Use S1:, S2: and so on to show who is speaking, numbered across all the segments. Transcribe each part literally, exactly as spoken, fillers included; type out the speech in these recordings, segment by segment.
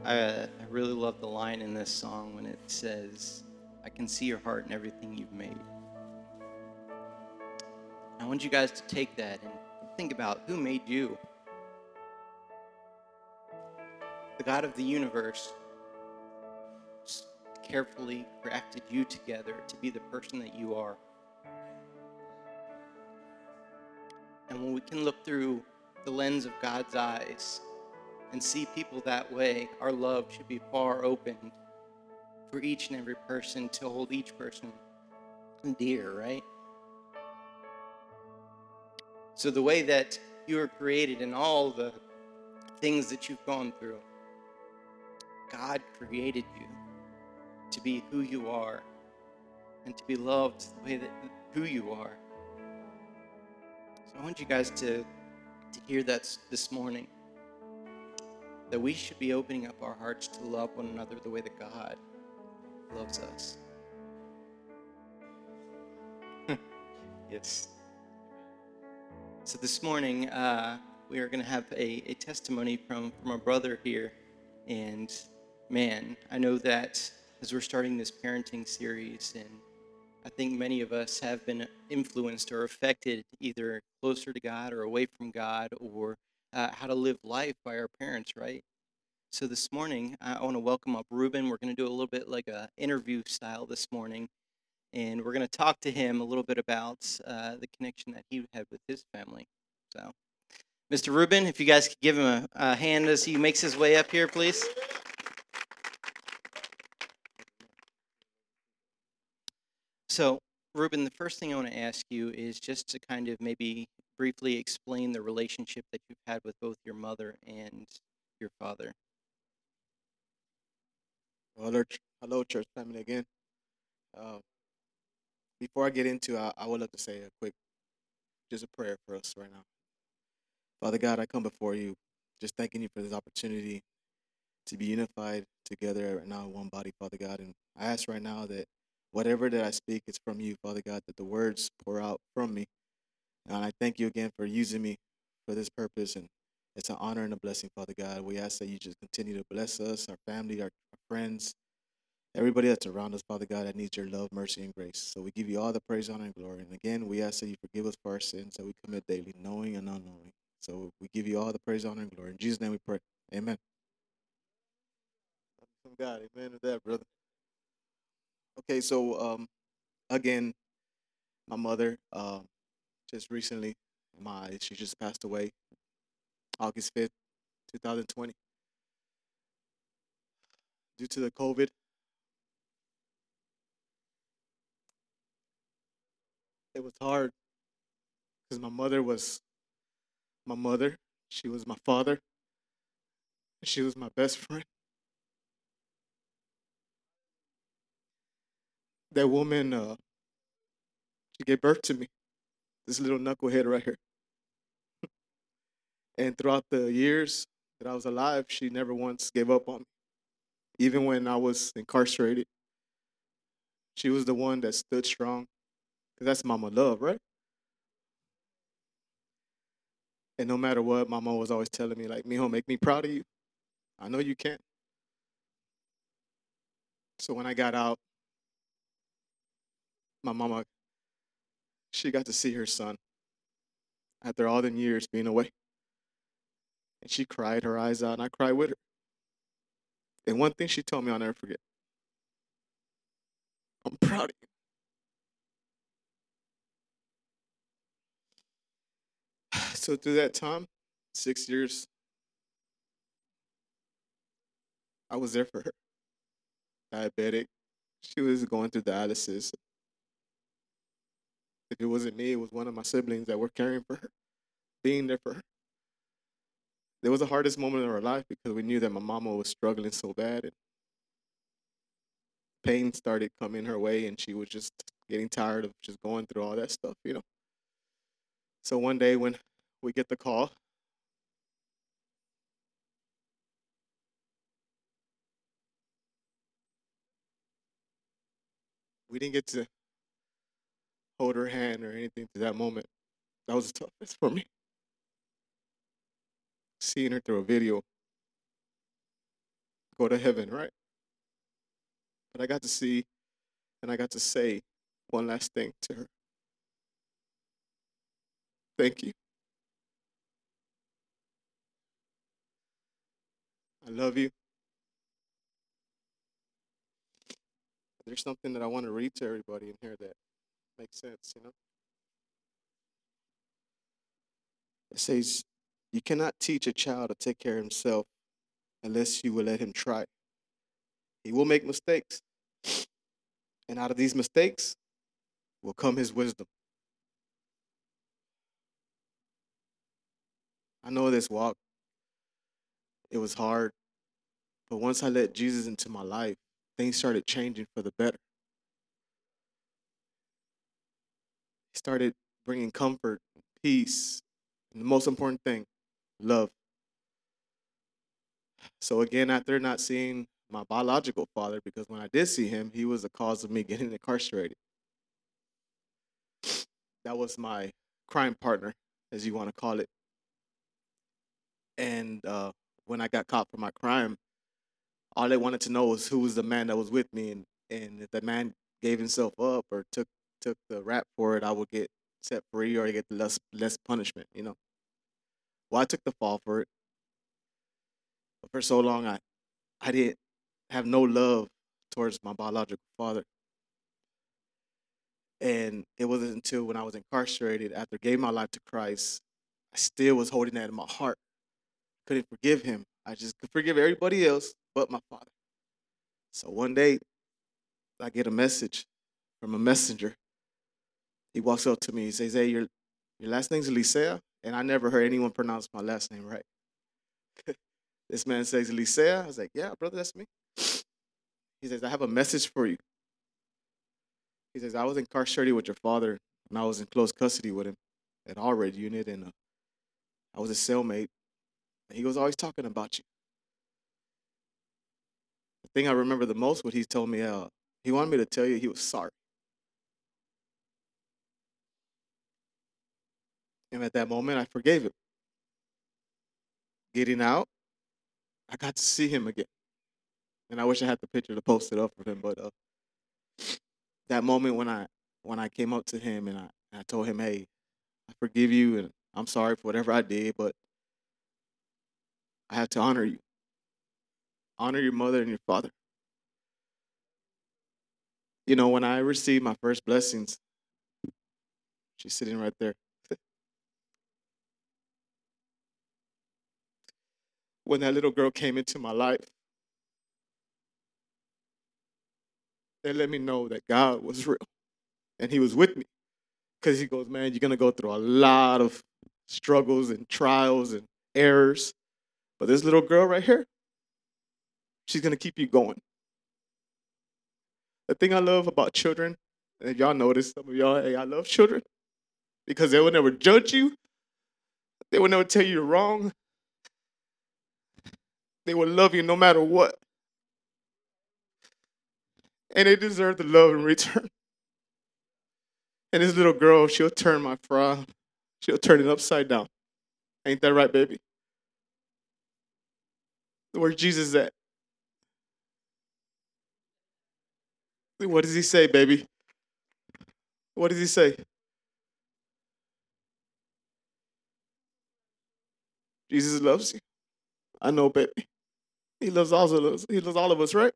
S1: I, I really love the line in this song when it says, I can see your heart in everything you've made. I want you guys to take that and think about who made you. The God of the universe carefully crafted you together to be the person that you are. And when we can look through the lens of God's eyes and see people that way, our love should be far opened for each and every person, to hold each person dear, right? So the way that you were created and all the things that you've gone through, God created you to be who you are and to be loved the way that who you are. So I want you guys to, to hear that this morning, that we should be opening up our hearts to love one another the way that God loves us. Yes. So this morning, uh, we are going to have a, a testimony from, from a brother here. And man, I know that as we're starting this parenting series, and I think many of us have been influenced or affected either closer to God or away from God, or uh, how to live life by our parents, right? So this morning, I want to welcome up Ruben. We're going to do a little bit like a interview style this morning. And we're going to talk to him a little bit about uh, the connection that he had with his family. So, Mister Ruben, if you guys could give him a, a hand as he makes his way up here, please. So, Ruben, the first thing I want to ask you is just to kind of maybe briefly explain the relationship that you've had with both your mother and your father.
S2: Hello, hello, church family again. Uh, before I get into, I, I would love to say a quick, just a prayer for us right now. Father God, I come before you, just thanking you for this opportunity to be unified together right now in one body, Father God. And I ask right now that whatever that I speak is from you, Father God, that the words pour out from me. And I thank you again for using me for this purpose. And it's an honor and a blessing, Father God. We ask that you just continue to bless us, our family, our, our friends, everybody that's around us, Father God, that needs your love, mercy, and grace. So we give you all the praise, honor, and glory. And again, we ask that you forgive us for our sins that we commit daily, knowing and unknowing. So we give you all the praise, honor, and glory. In Jesus' name we pray. Amen. From God, amen to that, brother. Okay, so um, again, my mother, uh, just recently, my she just passed away, August fifth, two thousand twenty, due to the COVID. It was hard because my mother was my mother. She was my father. She was my best friend. That woman, uh, she gave birth to me, this little knucklehead right here. And throughout the years that I was alive, she never once gave up on me. Even when I was incarcerated, she was the one that stood strong. Because that's mama love, right? And no matter what, mama was always telling me, like, Mijo, make me proud of you. I know you can. So when I got out, my mama, she got to see her son after all them years being away. And she cried her eyes out, and I cried with her. And one thing she told me I'll never forget, I'm proud of you. So through that time, six years, I was there for her. Diabetic. She was going through dialysis. If it wasn't me, it was one of my siblings that were caring for her, being there for her. It was the hardest moment of her life because we knew that my mama was struggling so bad, and pain started coming her way, and she was just getting tired of just going through all that stuff, you know. So one day when we get the call, we didn't get to hold her hand or anything to that moment. That was the toughest for me. Seeing her through a video go to heaven, right? But I got to see and I got to say one last thing to her. Thank you. I love you. There's something that I want to read to everybody in here that makes sense, you know? It says, you cannot teach a child to take care of himself unless you will let him try. He will make mistakes. And out of these mistakes will come his wisdom. I know this walk, it was hard. But once I let Jesus into my life, things started changing for the better. He started bringing comfort, peace, and the most important thing, love. So again, after not seeing my biological father, because when I did see him, he was the cause of me getting incarcerated. That was my crime partner, as you want to call it. And uh, when I got caught for my crime, all they wanted to know was who was the man that was with me, and, and if the man gave himself up or took took the rap for it, I would get set free or get less less punishment. You know. Well, I took the fall for it, but for so long, I I didn't have no love towards my biological father. And it wasn't until when I was incarcerated, after I gave my life to Christ, I still was holding that in my heart. Couldn't forgive him. I just could forgive everybody else but my father. So one day, I get a message from a messenger. He walks up to me. He says, "Hey, your your last name's Elisea?" And I never heard anyone pronounce my last name right. This man says, "Elisea?" I was like, "Yeah, brother, that's me." He says, "I have a message for you." He says, "I was incarcerated with your father, and I was in close custody with him at our red unit, and uh, I was a cellmate. And he was always talking about you. The thing I remember the most, what he told me, uh, he wanted me to tell you he was sorry." And at that moment, I forgave him. Getting out, I got to see him again. And I wish I had the picture to post it up for him, but uh, that moment when I when I came up to him and I, I told him, "Hey, I forgive you and I'm sorry for whatever I did, but I have to honor you. Honor your mother and your father." You know, when I received my first blessings, she's sitting right there. When that little girl came into my life, it let me know that God was real and he was with me. Because he goes, "Man, you're going to go through a lot of struggles and trials and errors. But this little girl right here, she's going to keep you going." The thing I love about children, and y'all notice, some of y'all, hey, I love children because they will never judge you. They will never tell you you're wrong. They will love you no matter what. And they deserve the love in return. And this little girl, she'll turn my frown. She'll turn it upside down. Ain't that right, baby? Where's Jesus at? What does he say, baby? What does he say? Jesus loves you. I know, baby. He loves all of us. He loves all of us, right?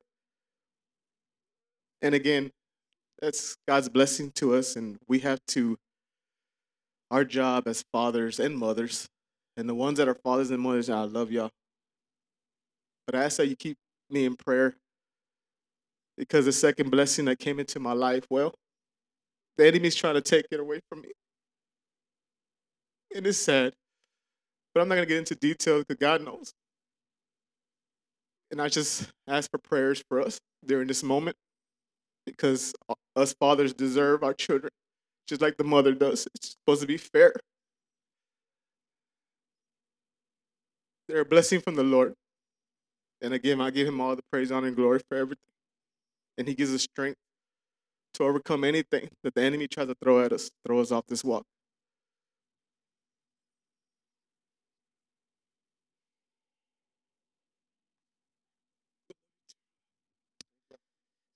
S2: And again, that's God's blessing to us, and we have to, our job as fathers and mothers, and the ones that are fathers and mothers, I love y'all. But I ask that you keep me in prayer because the second blessing that came into my life, well, the enemy's trying to take it away from me. And it's sad, but I'm not going to get into details because God knows. And I just ask for prayers for us during this moment because us fathers deserve our children just like the mother does. It's supposed to be fair. They're a blessing from the Lord. And again, I give him all the praise, honor, and glory for everything. And he gives us strength to overcome anything that the enemy tries to throw at us, throw us off this walk.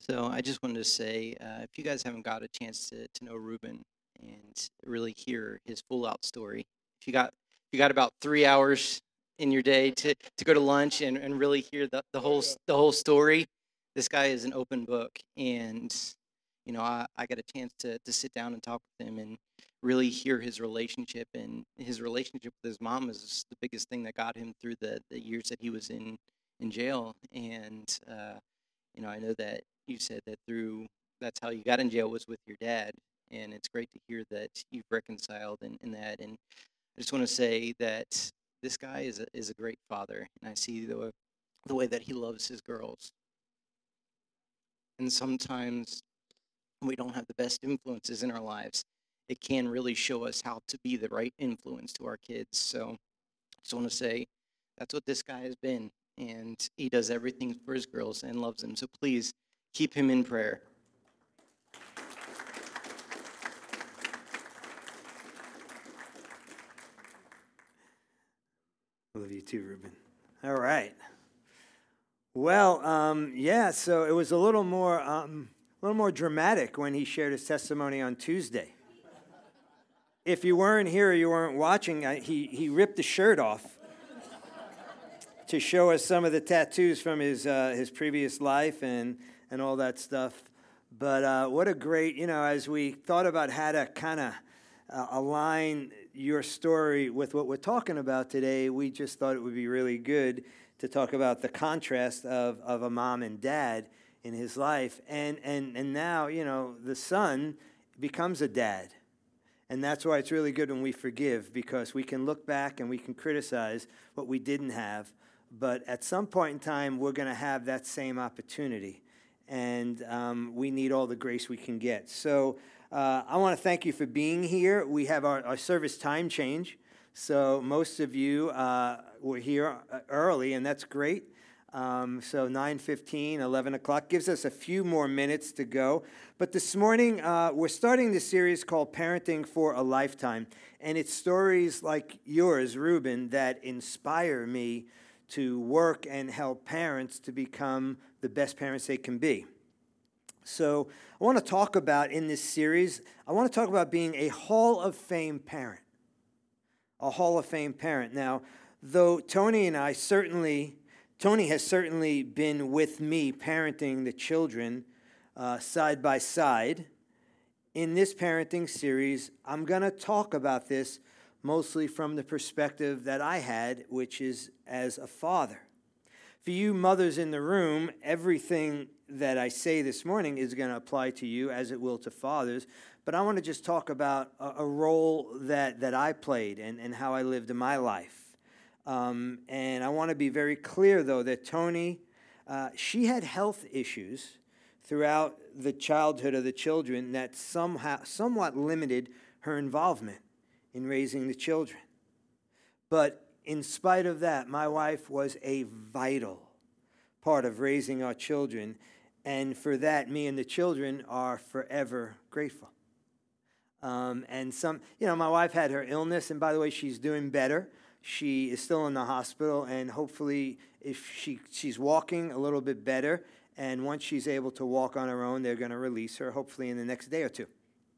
S1: So I just wanted to say, uh, if you guys haven't got a chance to, to know Ruben and really hear his full out story, if you got if you got about three hours in your day to, to go to lunch and, and really hear the, the whole s- the whole story, this guy is an open book. And you know, I, I got a chance to to sit down and talk with him and really hear his relationship, and his relationship with his mom is the biggest thing that got him through the, the years that he was in in jail. And uh, you know, I know that you said that through that's how you got in jail was with your dad, and it's great to hear that you've reconciled in, in that. And I just want to say that this guy is a is a great father, and I see the the way that he loves his girls. And sometimes we don't have the best influences in our lives. It can really show us how to be the right influence to our kids. So I just want to say that's what this guy has been, and he does everything for his girls and loves them. So please keep him in prayer.
S3: Love you too, Ruben. All right. Well, um, yeah. So it was a little more, um, a little more dramatic when he shared his testimony on Tuesday. If you weren't here or you weren't watching, I, he he ripped the shirt off to show us some of the tattoos from his uh, his previous life and and all that stuff. But uh, what a great, you know, as we thought about how to kind of uh, align your story with what we're talking about today, we just thought it would be really good to talk about the contrast of, of a mom and dad in his life. And, and, and now, you know, the son becomes a dad. And that's why it's really good when we forgive, because we can look back and we can criticize what we didn't have. But at some point in time, we're going to have that same opportunity. And um, we need all the grace we can get. So uh, I want to thank you for being here. We have our, our service time change. So most of you uh, were here early, and that's great. Um, so nine fifteen, eleven o'clock gives us a few more minutes to go. But this morning, uh, we're starting this series called Parenting for a Lifetime. And it's stories like yours, Ruben, that inspire me to work and help parents to become the best parents they can be. So I want to talk about, in this series, I want to talk about being a Hall of Fame parent. A Hall of Fame parent. Now, though Tony and I certainly, Tony has certainly been with me parenting the children uh, side by side, in this parenting series, I'm going to talk about this mostly from the perspective that I had, which is as a father. For you mothers in the room, everything that I say this morning is going to apply to you as it will to fathers. But I want to just talk about a, a role that, that I played and, and how I lived in my life. Um, and I want to be very clear, though, that Tony, uh, she had health issues throughout the childhood of the children that somehow, somewhat limited her involvement in raising the children. But in spite of that, my wife was a vital part of raising our children. And for that, me and the children are forever grateful. Um, and some, you know, my wife had her illness, and by the way, she's doing better. She is still in the hospital, and hopefully, if she she's walking a little bit better, and once she's able to walk on her own, they're going to release her, hopefully in the next day or two.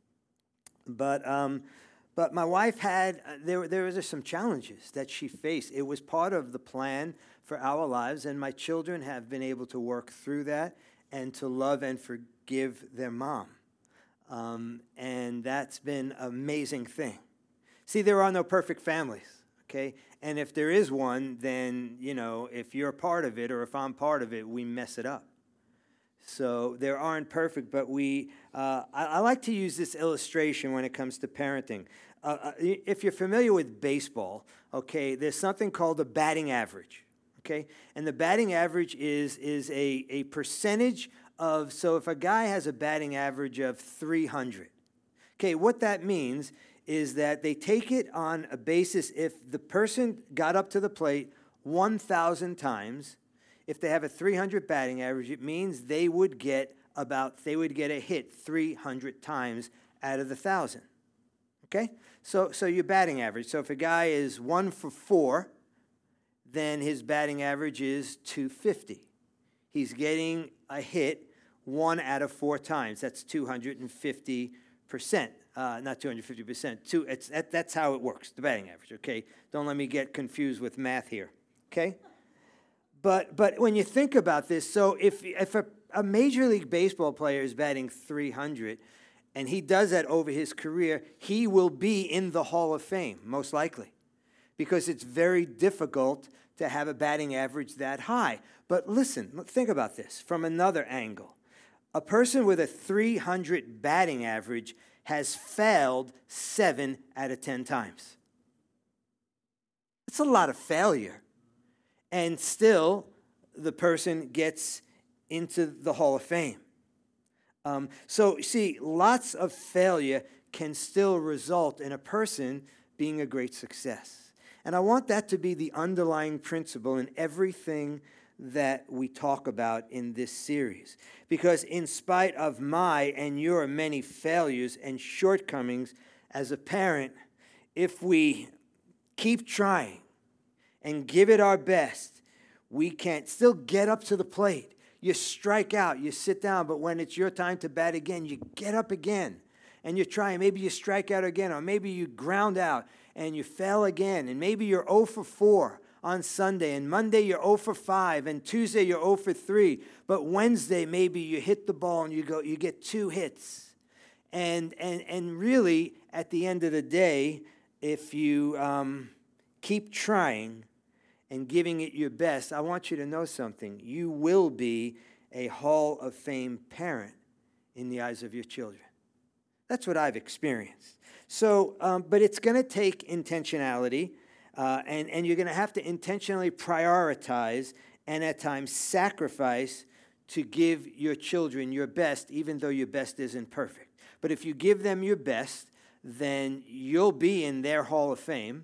S3: But um, but my wife had, uh, there, there was some challenges that she faced. It was part of the plan for our lives, and my children have been able to work through that and to love and forgive their mom. Um, and that's been an amazing thing. See, there are no perfect families, okay? And if there is one, then, you know, if you're a part of it or if I'm part of it, we mess it up. So there aren't perfect, but we, uh, I, I like to use this illustration when it comes to parenting. Uh, if you're familiar with baseball, okay, there's something called a batting average, okay? And the batting average is, is a, a percentage of, so if a guy has a batting average of three hundred, okay, what that means is that they take it on a basis if the person got up to the plate one thousand times. If they have a three hundred batting average, it means they would get about, they would get a hit three hundred times out of the one thousand. Okay? So so your batting average. So if a guy is one for four, then his batting average is two fifty. He's getting a hit one out of four times. That's two hundred fifty percent. Uh, not two hundred fifty percent. Two, it's, that, that's how it works, the batting average, okay? Don't let me get confused with math here, okay? But but when you think about this, so if, if a, a Major League Baseball player is batting three hundred, and he does that over his career, he will be in the Hall of Fame, most likely, because it's very difficult to have a batting average that high. But listen, think about this from another angle. A person with a three hundred batting average has failed seven out of ten times. That's a lot of failure. And still, the person gets into the Hall of Fame. Um, so, see, lots of failure can still result in a person being a great success. And I want that to be the underlying principle in everything that we talk about in this series. Because in spite of my and your many failures and shortcomings as a parent, if we keep trying and give it our best, we can still get up to the plate. You strike out, you sit down, but when it's your time to bat again, you get up again and you try, and maybe you strike out again, or maybe you ground out and you fail again, and maybe you're oh for four on Sunday, and Monday you're oh for five, and Tuesday you're oh for three, but Wednesday maybe you hit the ball and you go, you get two hits. And and and really, at the end of the day, if you um, keep trying and giving it your best, I want you to know something. You will be a Hall of Fame parent in the eyes of your children. That's what I've experienced. So, um, but it's going to take intentionality, uh, and, and you're going to have to intentionally prioritize and at times sacrifice to give your children your best, even though your best isn't perfect. But if you give them your best, then you'll be in their Hall of Fame.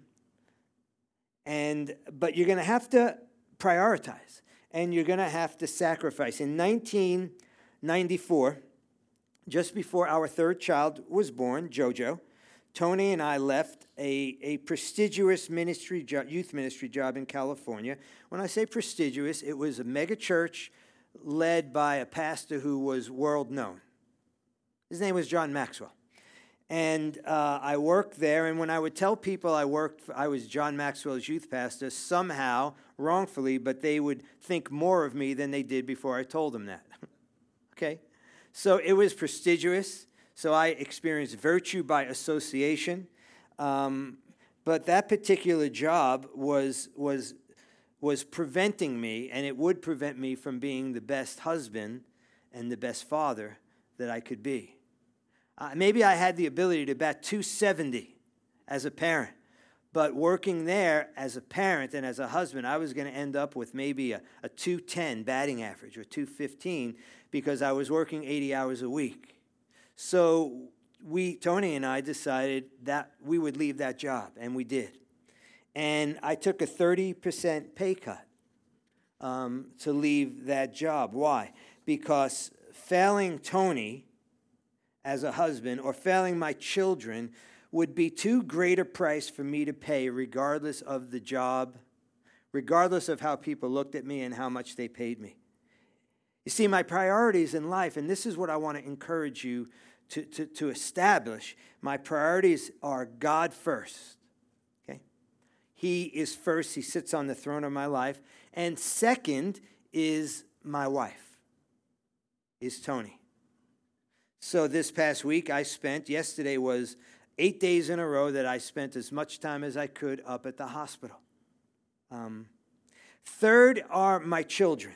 S3: And but you're going to have to prioritize, and you're going to have to sacrifice. In nineteen ninety-four, just before our third child was born, JoJo, Tony and I left a, a prestigious ministry jo- youth ministry job in California. When I say prestigious, it was a mega church led by a pastor who was world known. His name was John Maxwell. And uh, I worked there, and when I would tell people I worked, for, I was John Maxwell's youth pastor, somehow, wrongfully, but they would think more of me than they did before I told them that. Okay? So it was prestigious, so I experienced virtue by association, um, but that particular job was, was, was preventing me, and it would prevent me from being the best husband and the best father that I could be. Uh, maybe I had the ability to bat two seventy as a parent, but working there as a parent and as a husband, I was going to end up with maybe a, a two ten batting average or two fifteen because I was working eighty hours a week. So we, Tony and I, decided that we would leave that job, and we did. And I took a thirty percent pay cut um, to leave that job. Why? Because failing Tony as a husband or failing my children would be too great a price for me to pay regardless of the job, regardless of how people looked at me and how much they paid me. You see, my priorities in life, and this is what I want to encourage you to, to, to establish, my priorities are God first, okay? He is first. He sits on the throne of my life. And second is my wife, is Tony. So this past week I spent, yesterday was eight days in a row that I spent as much time as I could up at the hospital. Um, third are my children.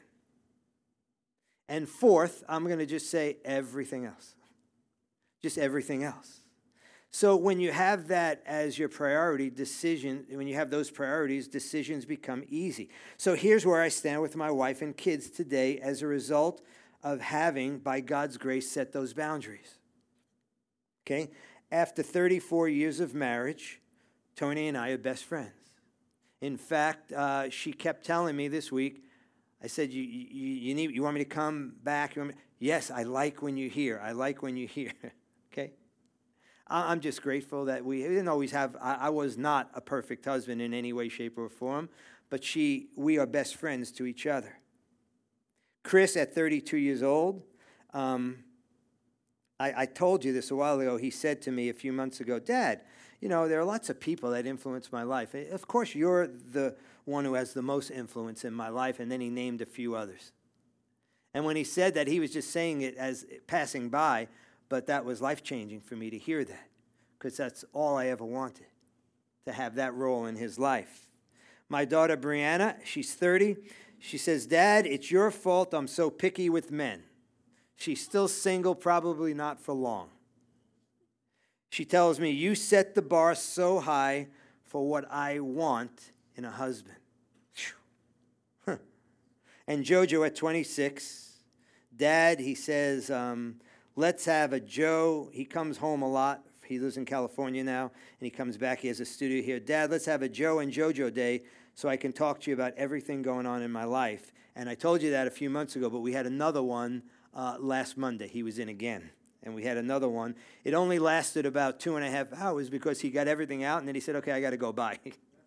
S3: And fourth, I'm going to just say everything else. Just everything else. So when you have that as your priority, decision, when you have those priorities, decisions become easy. So here's where I stand with my wife and kids today as a result of having, by God's grace, set those boundaries. Okay? After thirty-four years of marriage, Tony and I are best friends. In fact, uh, she kept telling me this week, I said, you, you, you, need, you want me to come back? You want me? Yes, I like when you're here. I like when you're here. Okay? I'm just grateful that we didn't always have, I, I was not a perfect husband in any way, shape, or form, but she, we are best friends to each other. Chris, at thirty-two years old, Um, I, I told you this a while ago. He said to me a few months ago, Dad, you know, there are lots of people that influence my life. Of course, you're the one who has the most influence in my life. And then he named a few others. And when he said that, he was just saying it as passing by, but that was life-changing for me to hear that, because that's all I ever wanted, to have that role in his life. My daughter, Brianna, she's thirty. She says, Dad, it's your fault I'm so picky with men. She's still single, probably not for long. She tells me, you set the bar so high for what I want in a husband. Huh. And Jojo at twenty-six, Dad, he says, um, let's have a Joe. He comes home a lot. He lives in California now, and he comes back. He has a studio here. Dad, let's have a Joe and Jojo day so I can talk to you about everything going on in my life. And I told you that a few months ago, but we had another one uh, last Monday. He was in again, and we had another one. It only lasted about two and a half hours because he got everything out, and then he said, okay, I got to go, bye.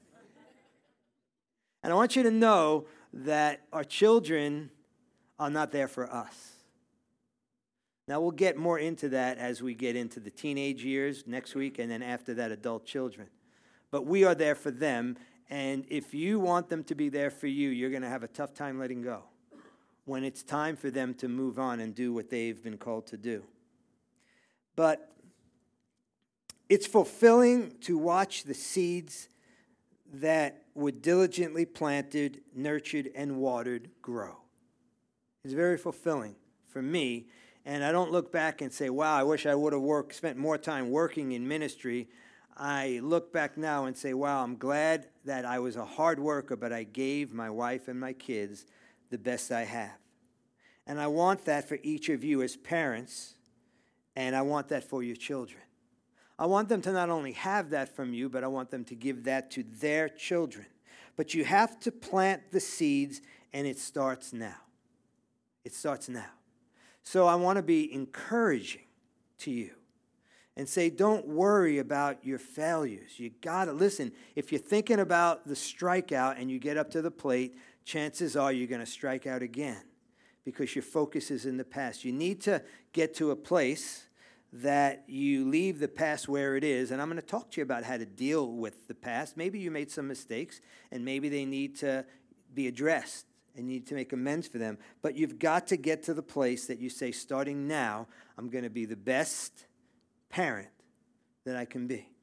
S3: And I want you to know that our children are not there for us. Now, we'll get more into that as we get into the teenage years next week, and then after that, adult children. But we are there for them, and if you want them to be there for you, you're going to have a tough time letting go when it's time for them to move on and do what they've been called to do. But it's fulfilling to watch the seeds that were diligently planted, nurtured, and watered grow. It's very fulfilling for me. And I don't look back and say, wow, I wish I would have worked, spent more time working in ministry. I look back now and say, wow, I'm glad that I was a hard worker, but I gave my wife and my kids the best I have. And I want that for each of you as parents, and I want that for your children. I want them to not only have that from you, but I want them to give that to their children. But you have to plant the seeds, and it starts now. It starts now. So I want to be encouraging to you and say, don't worry about your failures. You got to listen. If you're thinking about the strikeout and you get up to the plate, chances are you're going to strike out again because your focus is in the past. You need to get to a place that you leave the past where it is. And I'm going to talk to you about how to deal with the past. Maybe you made some mistakes, and maybe they need to be addressed. And you need to make amends for them. But you've got to get to the place that you say, starting now, I'm going to be the best parent that I can be.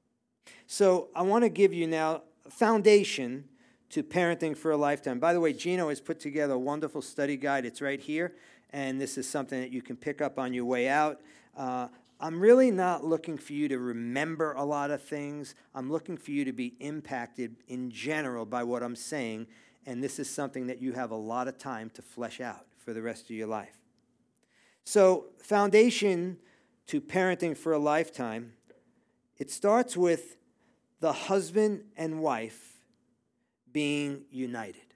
S3: So I want to give you now a foundation to parenting for a lifetime. By the way, Gino has put together a wonderful study guide. It's right here. And this is something that you can pick up on your way out. Uh, I'm really not looking for you to remember a lot of things. I'm looking for you to be impacted in general by what I'm saying. And this is something that you have a lot of time to flesh out for the rest of your life. So, foundation to parenting for a lifetime, it starts with the husband and wife being united.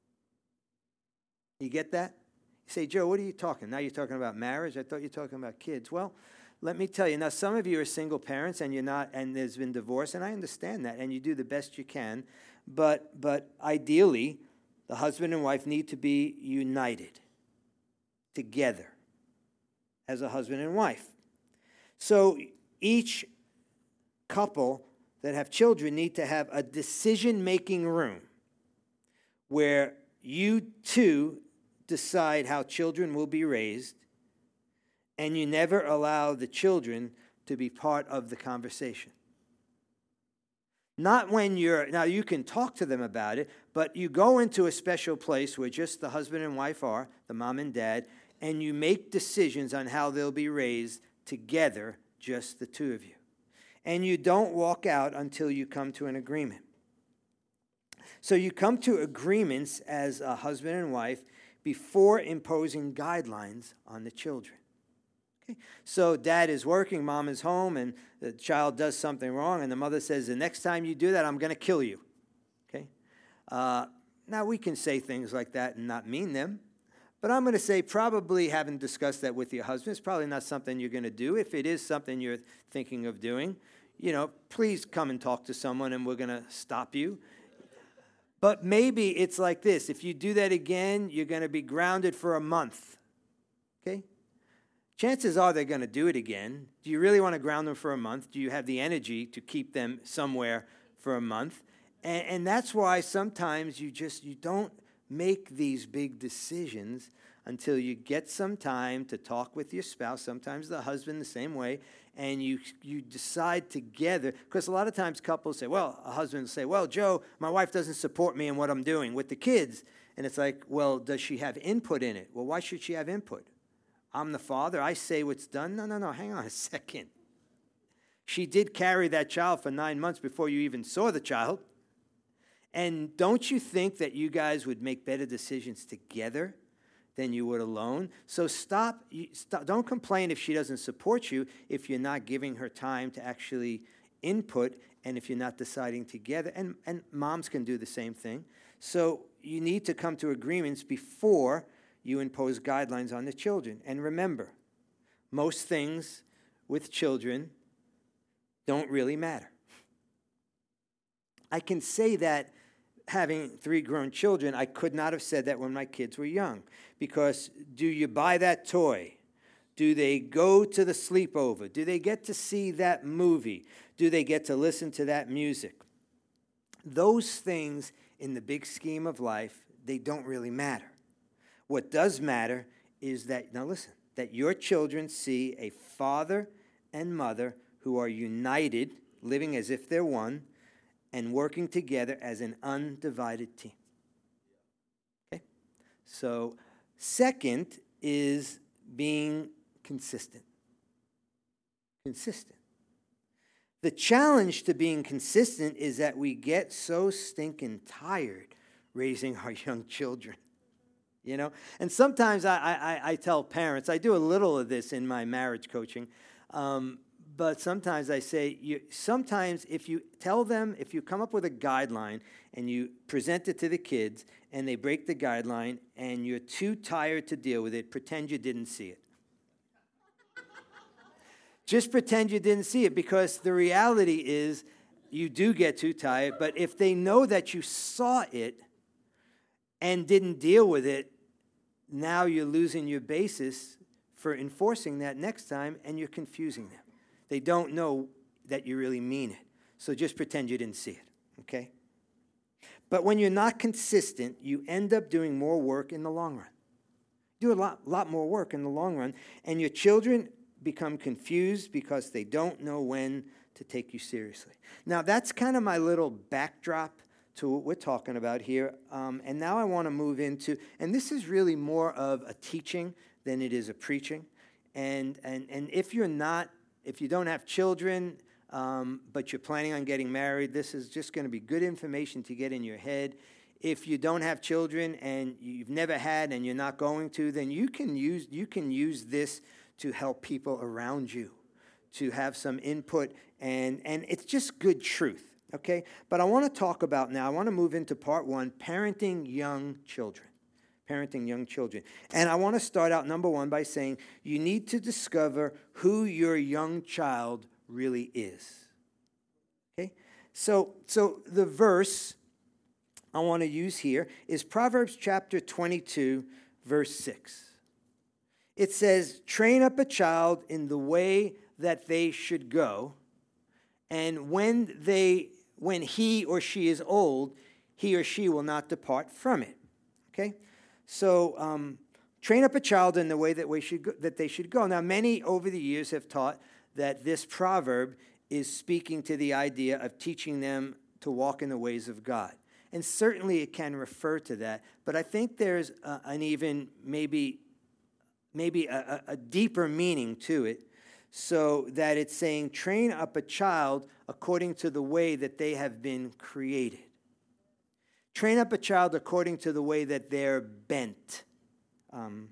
S3: You get that? You say, Joe, what are you talking? Now you're talking about marriage? I thought you were talking about kids. Well, let me tell you. Now, some of you are single parents and you're not, and there's been divorce, and I understand that, and you do the best you can. But but ideally, the husband and wife need to be united together as a husband and wife. So each couple that have children need to have a decision-making room where you two decide how children will be raised, and you never allow the children to be part of the conversation. Not when you're, now you can talk to them about it, but you go into a special place where just the husband and wife are, the mom and dad, and you make decisions on how they'll be raised together, just the two of you. And you don't walk out until you come to an agreement. So you come to agreements as a husband and wife before imposing guidelines on the children. So dad is working, mom is home, and the child does something wrong, and the mother says, the next time you do that, I'm going to kill you. Okay? Uh, now, we can say things like that and not mean them, but I'm going to say probably haven't discussed that with your husband. It's probably not something you're going to do. If it is something you're thinking of doing, you know, please come and talk to someone, and we're going to stop you. But maybe it's like this. If you do that again, you're going to be grounded for a month. Okay? chances are they're going to do it again. Do you really want to ground them for a month? Do you have the energy to keep them somewhere for a month? And, and that's why sometimes you just, you don't make these big decisions until you get some time to talk with your spouse, sometimes the husband the same way, and you you decide together, because a lot of times couples say, well, a husband will say, well, Joe, my wife doesn't support me in what I'm doing with the kids. And it's like, well, does she have input in it? Well, why should she have input? I'm the father. I say what's done. No, no, no, hang on a second. She did carry that child for nine months before you even saw the child. And don't you think that you guys would make better decisions together than you would alone? So stop, you, stop. Don't complain if she doesn't support you, if you're not giving her time to actually input, and if you're not deciding together. And, and moms can do the same thing. So you need to come to agreements before you impose guidelines on the children. And remember, most things with children don't really matter. I can say that having three grown children, I could not have said that when my kids were young. Because do you buy that toy? Do they go to the sleepover? Do they get to see that movie? Do they get to listen to that music? Those things, in the big scheme of life, they don't really matter. What does matter is that, now listen, that your children see a father and mother who are united, living as if they're one, and working together as an undivided team. Okay? So, second is being consistent. Consistent. The challenge to being consistent is that we get so stinking tired raising our young children. You know? And sometimes I, I, I tell parents, I do a little of this in my marriage coaching, um, but sometimes I say, you, sometimes if you tell them, if you come up with a guideline and you present it to the kids and they break the guideline and you're too tired to deal with it, pretend you didn't see it. Just pretend you didn't see it, because the reality is you do get too tired, but if they know that you saw it and didn't deal with it, now you're losing your basis for enforcing that next time, and you're confusing them. They don't know that you really mean it. So just pretend you didn't see it, okay? But when you're not consistent, you end up doing more work in the long run. Do a lot, lot more work in the long run, and your children become confused because they don't know when to take you seriously. Now, that's kind of my little backdrop to what we're talking about here. Um, and now I want to move into, and this is really more of a teaching than it is a preaching. And and and if you're not, if you don't have children, um, but you're planning on getting married, this is just going to be good information to get in your head. If you don't have children and you've never had and you're not going to, then you can use you can use this to help people around you, to have some input, and and it's just good truth. Okay, but I want to talk about now, I want to move into part one, parenting young children. Parenting young children. And I want to start out, number one, by saying you need to discover who your young child really is. Okay, so, so the verse I want to use here is Proverbs chapter twenty-two, verse six. It says, train up a child in the way that they should go, and when they when he or she is old, he or she will not depart from it. Okay? So, um, train up a child in the way that, we should go, that they should go. Now, many over the years have taught that this proverb is speaking to the idea of teaching them to walk in the ways of God. And certainly it can refer to that, but I think there's a, an even maybe, maybe a, a deeper meaning to it. So that it's saying, train up a child according to the way that they have been created. Train up a child according to the way that they're bent. Um,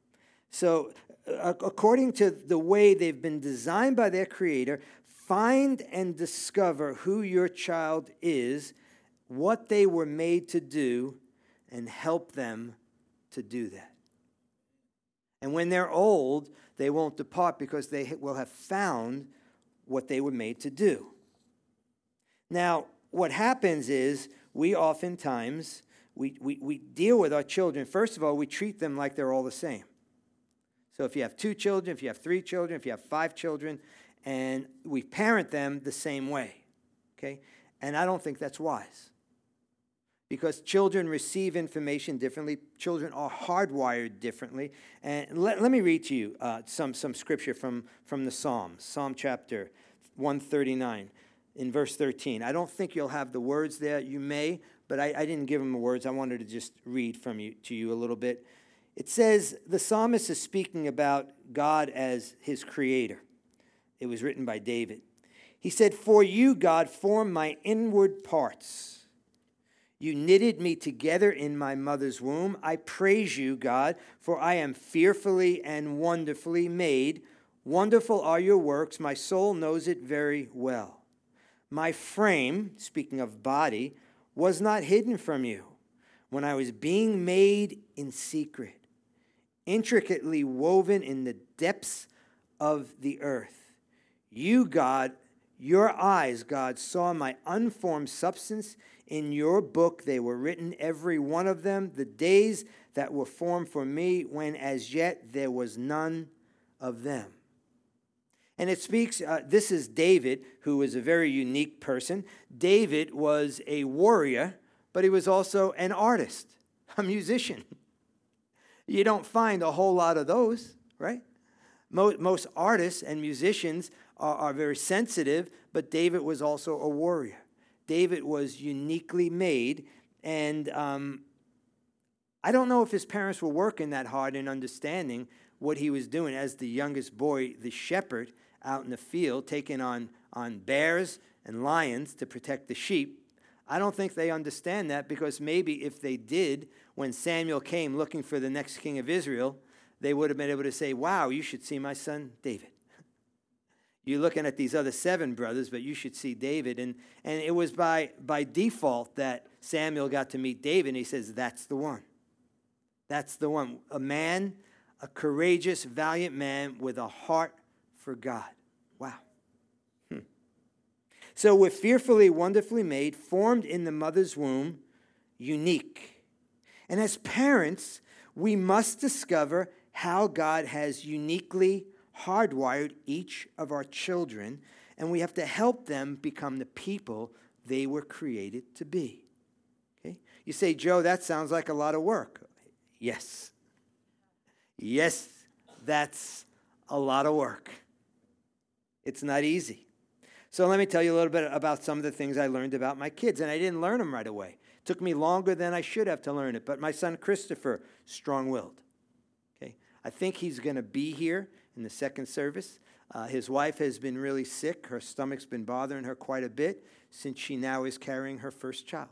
S3: so uh, according to the way they've been designed by their Creator, find and discover who your child is, what they were made to do, and help them to do that. And when they're old, they won't depart because they will have found what they were made to do. Now, what happens is we oftentimes, we, we, we deal with our children. First of all, we treat them like they're all the same. So if you have two children, if you have three children, if you have five children, and we parent them the same way, okay? And I don't think that's wise. Because children receive information differently. Children are hardwired differently. And let, let me read to you uh, some, some scripture from, from the Psalms. Psalm chapter one thirty-nine in verse thirteen. I don't think you'll have the words there. You may, but I, I didn't give them the words. I wanted to just read from you to you a little bit. It says, the psalmist is speaking about God as his creator. It was written by David. He said, for you, God, formed my inward parts. You knitted me together in my mother's womb. I praise you, God, for I am fearfully and wonderfully made. Wonderful are your works. My soul knows it very well. My frame, speaking of body, was not hidden from you when I was being made in secret, intricately woven in the depths of the earth. You, God, your eyes, God, saw my unformed substance. In your book they were written, every one of them, the days that were formed for me, when as yet there was none of them. And it speaks, uh, this is David, who is a very unique person. David was a warrior, but he was also an artist, a musician. You don't find a whole lot of those, right? Most, most artists and musicians are, are very sensitive, but David was also a warrior. David was uniquely made, and um, I don't know if his parents were working that hard in understanding what he was doing as the youngest boy, the shepherd, out in the field, taking on, on bears and lions to protect the sheep. I don't think they understand that, because maybe if they did, when Samuel came looking for the next king of Israel, they would have been able to say, wow, you should see my son David. You're looking at these other seven brothers, but you should see David. And, and it was by, by default that Samuel got to meet David, and he says, that's the one. That's the one. A man, a courageous, valiant man with a heart for God. Wow. Hmm. So we're fearfully, wonderfully made, formed in the mother's womb, unique. And as parents, we must discover how God has uniquely hardwired each of our children, and we have to help them become the people they were created to be. Okay? You say, Joe, that sounds like a lot of work. Yes. Yes, that's a lot of work. It's not easy. So let me tell you a little bit about some of the things I learned about my kids, and I didn't learn them right away. It took me longer than I should have to learn it, but my son Christopher, strong-willed. Okay? I think he's going to be here in the second service. Uh, his wife has been really sick. Her stomach's been bothering her quite a bit since she now is carrying her first child.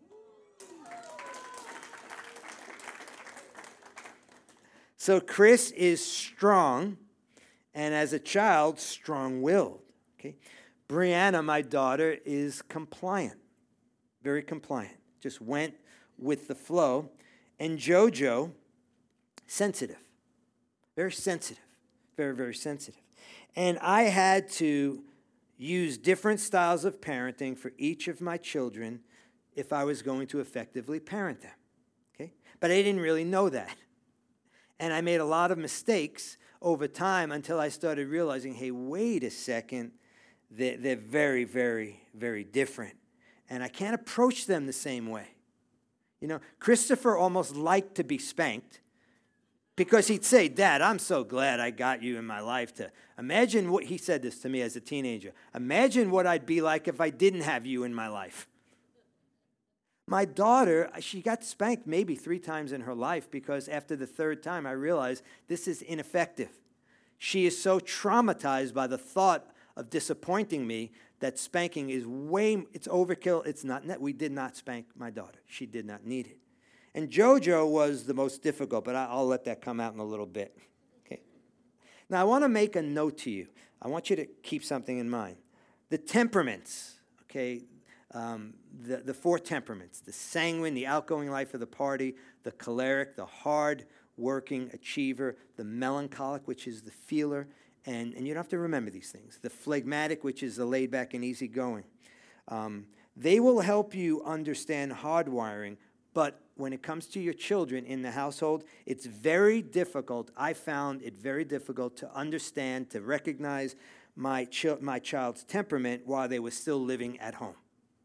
S3: So Chris is strong, and as a child, strong-willed. Okay? Brianna, my daughter, is compliant, very compliant, just went with the flow. And Jojo, sensitive, very sensitive. Very, very sensitive. And I had to use different styles of parenting for each of my children if I was going to effectively parent them. Okay? But I didn't really know that. And I made a lot of mistakes over time until I started realizing, hey, wait a second, they're, they're very, very, very different. And I can't approach them the same way. You know, Christopher almost liked to be spanked, because he'd say, Dad, I'm so glad I got you in my life to imagine what, he said this to me as a teenager, imagine what I'd be like if I didn't have you in my life. My daughter, she got spanked maybe three times in her life, because after the third time I realized this is ineffective. She is so traumatized by the thought of disappointing me that spanking is way, it's overkill. It's not, we did not spank my daughter. She did not need it. And Jojo was the most difficult, but I'll let that come out in a little bit. Okay. Now, I want to make a note to you. I want you to keep something in mind. The temperaments, okay, um, the, the four temperaments, the sanguine, the outgoing life of the party, the choleric, the hard-working achiever, the melancholic, which is the feeler, and, and you don't have to remember these things, the phlegmatic, which is the laid-back and easygoing. Um, they will help you understand hardwiring But when it comes to your children in the household, it's very difficult. I found it very difficult to understand, to recognize my, ch- my child's temperament while they were still living at home.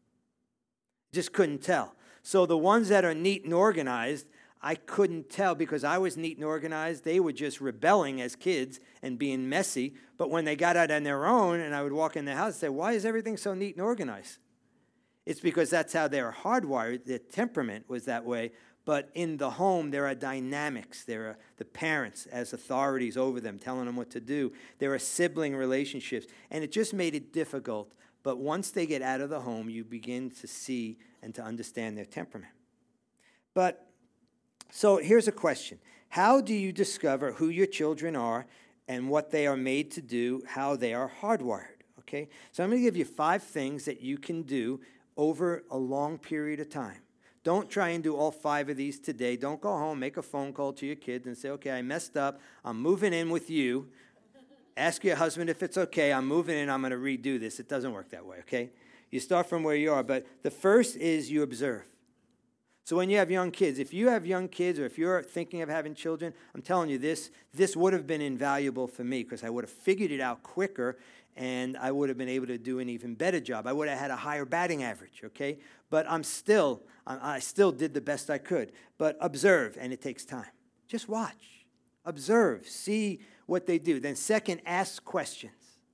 S3: Just couldn't tell. So the ones that are neat and organized, I couldn't tell because I was neat and organized. They were just rebelling as kids and being messy. But when they got out on their own and I would walk in the house and say, why is everything so neat and organized? It's because that's how they were hardwired. Their temperament was that way. But in the home, there are dynamics. There are the parents as authorities over them, telling them what to do. There are sibling relationships. And it just made it difficult. But once they get out of the home, you begin to see and to understand their temperament. But, so here's a question. How do you discover who your children are and what they are made to do, how they are hardwired? Okay? So I'm going to give you five things that you can do over a long period of time. Don't try and do all five of these today. Don't go home, make a phone call to your kids and say, okay, I messed up. I'm moving in with you. Ask your husband if it's okay. I'm moving in. I'm going to redo this. It doesn't work that way, okay? You start from where you are. But the first is you observe. So when you have young kids, if you have young kids or if you're thinking of having children, I'm telling you this, this would have been invaluable for me because I would have figured it out quicker and I would have been able to do an even better job. I would have had a higher batting average, okay? But I'm still, I still did the best I could. But observe, and it takes time. Just watch. Observe. See what they do. Then second, ask questions.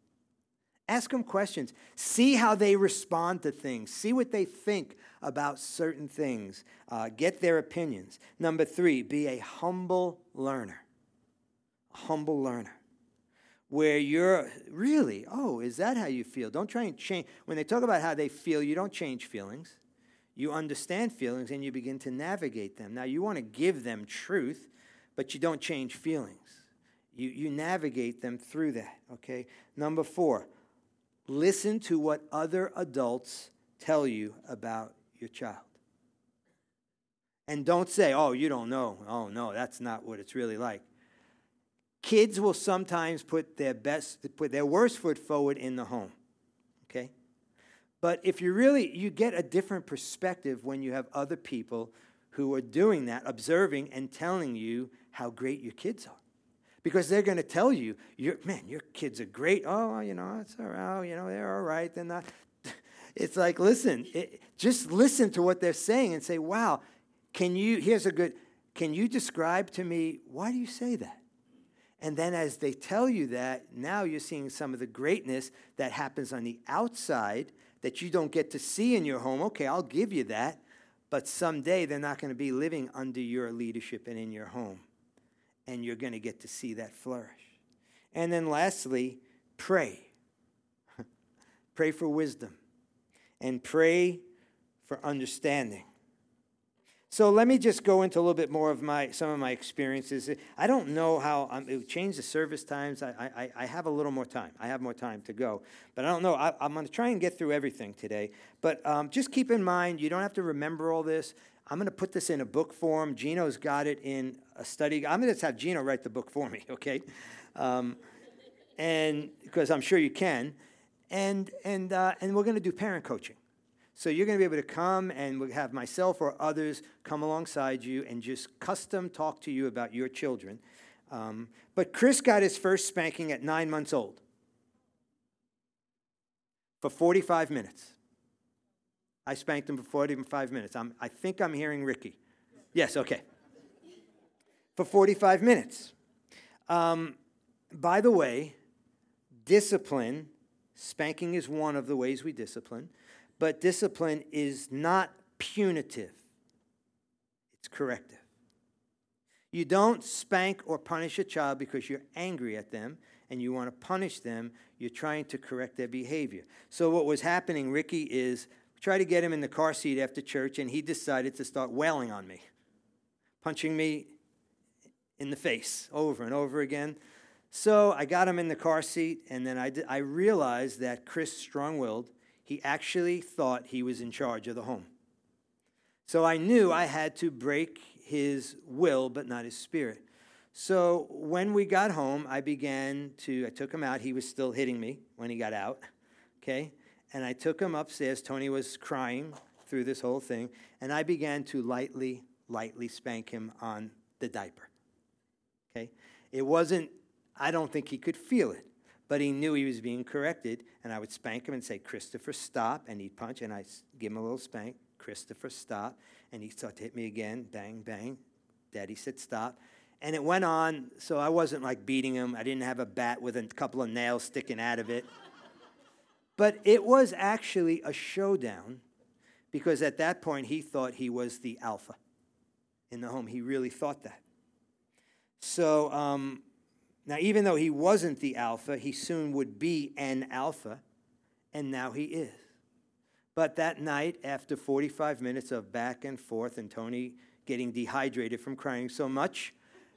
S3: Ask them questions. See how they respond to things. See what they think about certain things. Uh, get their opinions. Number three, be a humble learner. A humble learner. Where you're really, oh, is that how you feel? Don't try and change. When they talk about how they feel, you don't change feelings. You understand feelings and you begin to navigate them. Now, you want to give them truth, but you don't change feelings. You, you navigate them through that, okay? Number four, listen to what other adults tell you about your child. And don't say, oh, you don't know. Oh, no, that's not what it's really like. Kids will sometimes put their best, put their worst foot forward in the home, okay? But if you really, you get a different perspective when you have other people who are doing that, observing and telling you how great your kids are. Because they're going to tell you, you're, man, your kids are great. Oh, you know, it's all right. Oh, you know, they're all right. They're not. It's like, listen, it, just listen to what they're saying and say, wow, can you, here's a good, can you describe to me, why do you say that? And then as they tell you that, now you're seeing some of the greatness that happens on the outside that you don't get to see in your home. Okay, I'll give you that. But someday they're not going to be living under your leadership and in your home. And you're going to get to see that flourish. And then lastly, pray. Pray for wisdom. And pray for understanding. So let me just go into a little bit more of my some of my experiences. I don't know how um, it changed the service times. I, I I have a little more time. I have more time to go, but I don't know. I, I'm going to try and get through everything today. But um, just keep in mind, you don't have to remember all this. I'm going to put this in a book form. Gino's got it in a study. I'm going to just have Gino write the book for me, okay? Um, and because I'm sure you can, and and uh, and we're going to do parent coaching. So you're going to be able to come and we'll have myself or others come alongside you and just custom talk to you about your children. Um, but Chris got his first spanking at nine months old for forty-five minutes. I spanked him for forty-five minutes. I'm, I think I'm hearing Ricky. Yes, okay. For forty-five minutes. Um, by the way, discipline, spanking is one of the ways we discipline. But discipline is not punitive. It's corrective. You don't spank or punish a child because you're angry at them and you want to punish them. You're trying to correct their behavior. So what was happening, Ricky, is try to get him in the car seat after church, and he decided to start wailing on me, punching me in the face over and over again. So I got him in the car seat, and then I, did, I realized that Chris, strong-willed, he actually thought he was in charge of the home. So I knew I had to break his will, but not his spirit. So when we got home, I began to, I took him out. He was still hitting me when he got out, okay? And I took him upstairs. Tony was crying through this whole thing, and I began to lightly, lightly spank him on the diaper. Okay? It wasn't, I don't think he could feel it, but he knew he was being corrected, and I would spank him and say, Christopher, stop, and he'd punch, and I'd give him a little spank, Christopher, stop, and he'd start to hit me again, bang, bang. Daddy said stop. And it went on, so I wasn't like beating him. I didn't have a bat with a couple of nails sticking out of it. But it was actually a showdown, because at that point he thought he was the alpha in the home. He really thought that. So um, now, even though he wasn't the alpha, he soon would be an alpha, and now he is. But that night, after forty-five minutes of back and forth and Tony getting dehydrated from crying so much,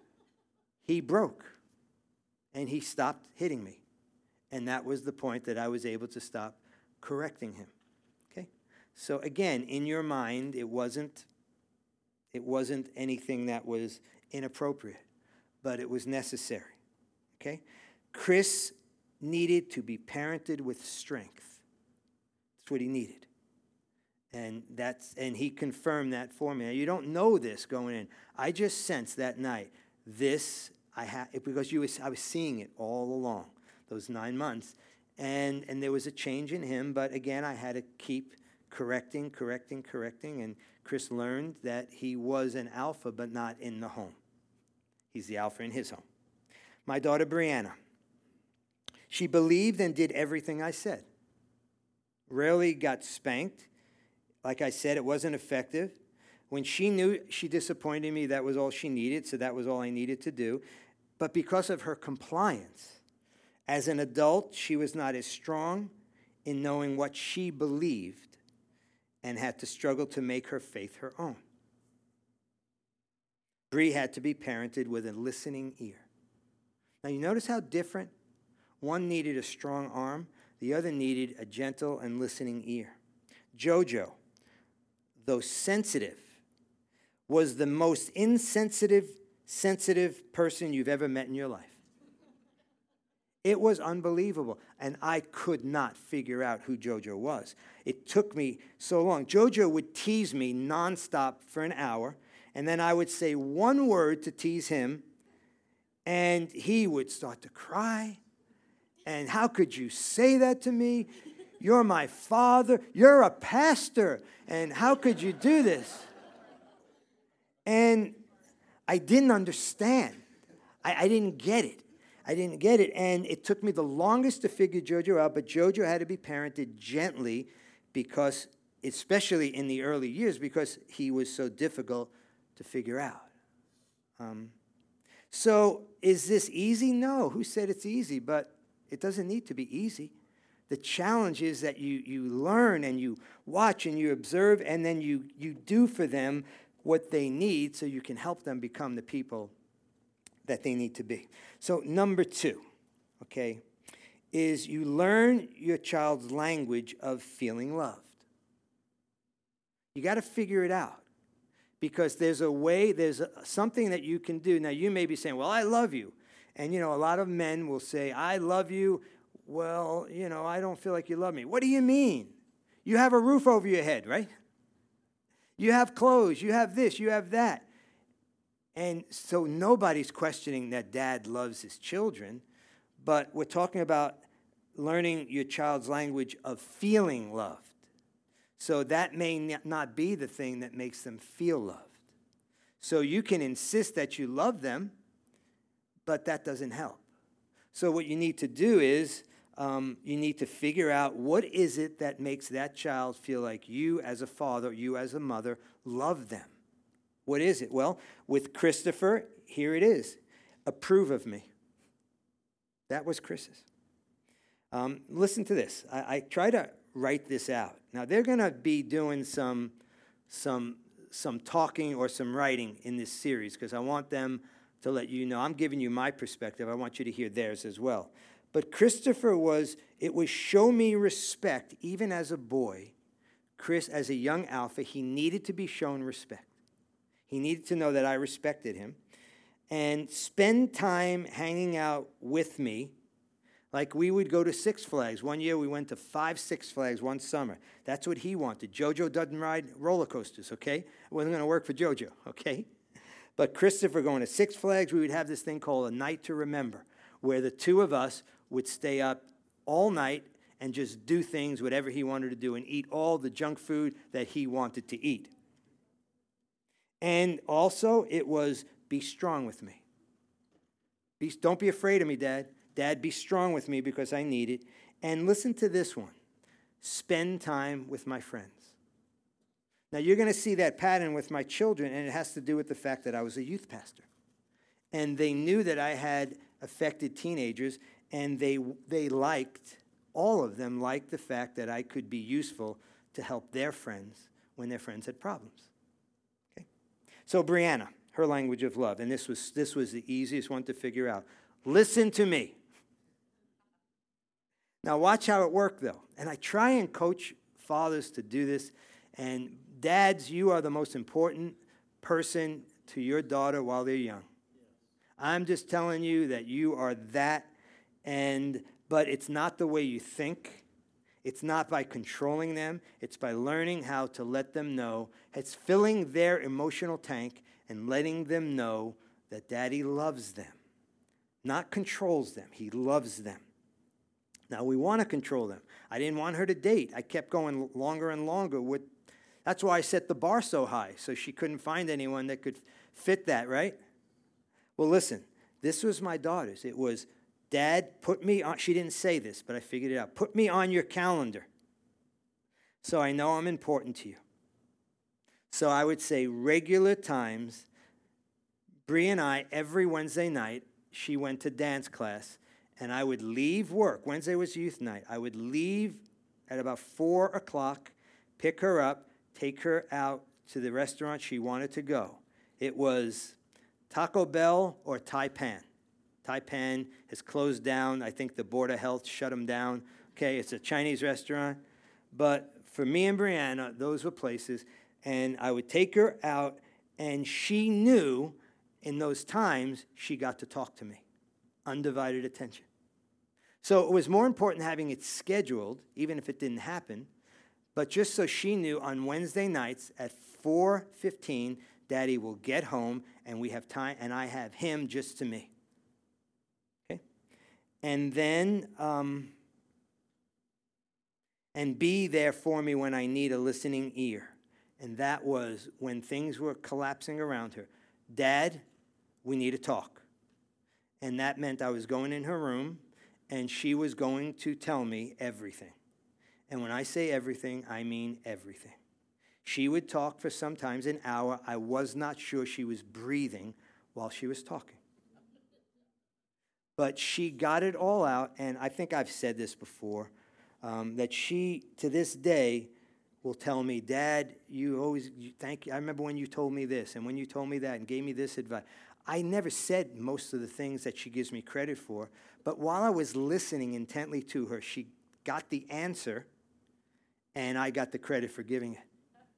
S3: he broke, and he stopped hitting me. And that was the point that I was able to stop correcting him. Okay? So again, in your mind, it wasn't, it wasn't anything that was inappropriate, but it was necessary. Okay? Chris needed to be parented with strength. That's what he needed. And that's and he confirmed that for me. Now, you don't know this going in. I just sensed that night, this, I had, because you was, I was seeing it all along, those nine months. And, and there was a change in him, but again, I had to keep correcting, correcting, correcting. And Chris learned that he was an alpha, but not in the home. He's the alpha in his home. My daughter, Brianna, she believed and did everything I said. Rarely got spanked. Like I said, it wasn't effective. When she knew she disappointed me, that was all she needed, so that was all I needed to do. But because of her compliance, as an adult, she was not as strong in knowing what she believed and had to struggle to make her faith her own. Bree had to be parented with a listening ear. Now, you notice how different? One needed a strong arm, the other needed a gentle and listening ear. Jojo, though sensitive, was the most insensitive, sensitive person you've ever met in your life. It was unbelievable, and I could not figure out who Jojo was. It took me so long. Jojo would tease me nonstop for an hour, and then I would say one word to tease him, and he would start to cry. And how could you say that to me? You're my father. You're a pastor. And how could you do this? And I didn't understand. I, I didn't get it. I didn't get it. And it took me the longest to figure Jojo out. But Jojo had to be parented gently because, especially in the early years, because he was so difficult to figure out. Um, so is this easy? No. Who said it's easy? But it doesn't need to be easy. The challenge is that you, you learn and you watch and you observe, and then you, you do for them what they need so you can help them become the people that they need to be. So number two, okay, is you learn your child's language of feeling loved. You got to figure it out, because there's a way, there's a, something that you can do. Now, you may be saying, well, I love you. And, you know, a lot of men will say, I love you. Well, you know, I don't feel like you love me. What do you mean? You have a roof over your head, right? You have clothes. You have this. You have that. And so nobody's questioning that dad loves his children, but we're talking about learning your child's language of feeling loved. So that may not be the thing that makes them feel loved. So you can insist that you love them, but that doesn't help. So what you need to do is um, you need to figure out what is it that makes that child feel like you as a father, you as a mother, love them. What is it? Well, with Christopher, here it is. Approve of me. That was Chris's. Um, listen to this. I, I try to write this out. Now, they're going to be doing some, some, some talking or some writing in this series, because I want them to let you know. I'm giving you my perspective. I want you to hear theirs as well. But Christopher was, it was show me respect. Even as a boy, Chris, as a young alpha, he needed to be shown respect. He needed to know that I respected him. And spend time hanging out with me Like we would go to Six Flags. One year we went to five Six Flags one summer. That's what he wanted. JoJo doesn't ride roller coasters, okay? It wasn't going to work for JoJo, okay? But Christopher going to Six Flags, we would have this thing called a night to remember, where the two of us would stay up all night and just do things, whatever he wanted to do, and eat all the junk food that he wanted to eat. And also, it was be strong with me. Be, don't be afraid of me, Dad. Dad, be strong with me because I need it. And listen to this one. Spend time with my friends. Now, you're going to see that pattern with my children, and it has to do with the fact that I was a youth pastor. And they knew that I had affected teenagers, and they they liked, all of them liked the fact that I could be useful to help their friends when their friends had problems. Okay? So Brianna, her language of love, and this was this was the easiest one to figure out. Listen to me. Now watch how it worked, though. And I try and coach fathers to do this. And dads, you are the most important person to your daughter while they're young. I'm just telling you that you are that, and but it's not the way you think. It's not by controlling them. It's by learning how to let them know. It's filling their emotional tank and letting them know that Daddy loves them. Not controls them. He loves them. Now, we want to control them. I didn't want her to date. I kept going longer and longer. With, that's why I set the bar so high, so she couldn't find anyone that could fit that, right? Well, listen, this was my daughter's. It was, Dad, put me on, she didn't say this, but I figured it out. Put me on your calendar so I know I'm important to you. So I would say regular times, Bree and I, every Wednesday night, she went to dance class, and I would leave work. Wednesday was youth night. I would leave at about four o'clock, pick her up, take her out to the restaurant she wanted to go. It was Taco Bell or Taipan. Taipan has closed down. I think the Board of Health shut them down. Okay, it's a Chinese restaurant. But for me and Brianna, those were places. And I would take her out, and she knew in those times she got to talk to me. Undivided attention. So it was more important having it scheduled, even if it didn't happen, but just so she knew on Wednesday nights at four fifteen, Daddy will get home, and we have time, and I have him just to me. Okay? And then, um, and be there for me when I need a listening ear. And that was when things were collapsing around her. Dad, we need to talk. And that meant I was going in her room, and she was going to tell me everything. And when I say everything, I mean everything. She would talk for sometimes an hour. I was not sure she was breathing while she was talking. But she got it all out, and I think I've said this before, um, that she, to this day, will tell me, Dad, you always, you, thank you. I remember when you told me this, and when you told me that, and gave me this advice. I never said most of the things that she gives me credit for, but while I was listening intently to her, she got the answer, and I got the credit for giving it.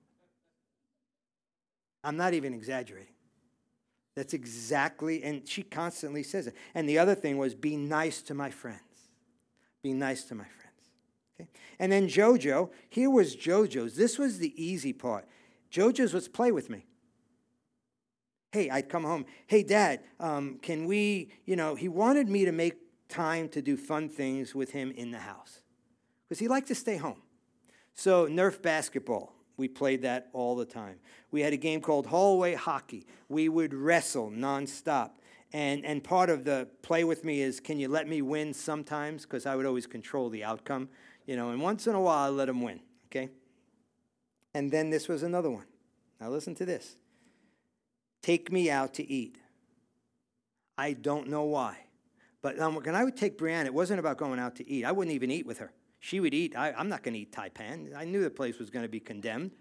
S3: I'm not even exaggerating. That's exactly, and she constantly says it. And the other thing was, be nice to my friends. Be nice to my friends. Okay? And then JoJo, here was JoJo's. This was the easy part. JoJo's was play with me. Hey, I'd come home. Hey, Dad, um, can we, you know, he wanted me to make time to do fun things with him in the house because he liked to stay home. So Nerf basketball, we played that all the time. We had a game called hallway hockey. We would wrestle nonstop. And, and part of the play with me is, can you let me win sometimes? Because I would always control the outcome, you know, and once in a while I let him win, okay? And then this was another one. Now listen to this. Take me out to eat. I don't know why. But um, when I would take Brianna, it wasn't about going out to eat. I wouldn't even eat with her. She would eat. I, I'm not going to eat Taipan. I knew the place was going to be condemned.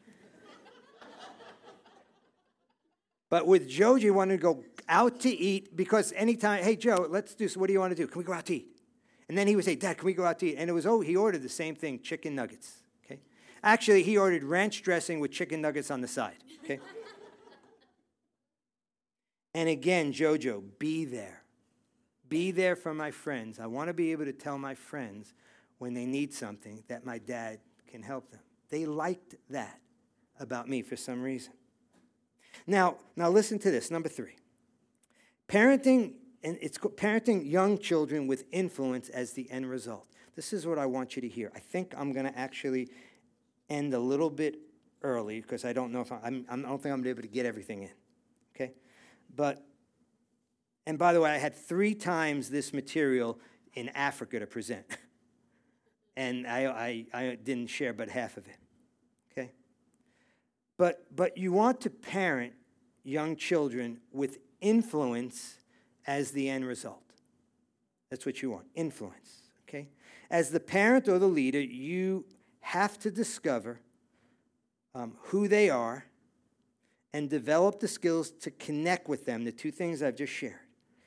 S3: But with Joe, you wanted to go out to eat because anytime, hey, Joe, let's do, so what do you want to do? Can we go out to eat? And then he would say, Dad, can we go out to eat? And it was, oh, he ordered the same thing, chicken nuggets, okay? Actually, he ordered ranch dressing with chicken nuggets on the side, okay? And again, JoJo, be there. be there for my friends. I want to be able to tell my friends when they need something that my dad can help them. They liked that about me for some reason. Now, now listen to this, number three. Parenting, and it's parenting young children with influence as the end result. This is what I want you to hear. I think I'm going to actually end a little bit early because I don't know if I'm, I'm, I don't think I'm going to be able to get everything in, okay? But, and by the way, I had three times this material in Africa to present. And I, I, I didn't share but half of it, okay? But, but you want to parent young children with influence as the end result. That's what you want, influence, okay? As the parent or the leader, you have to discover um, who they are and develop the skills to connect with them, the two things I've just shared,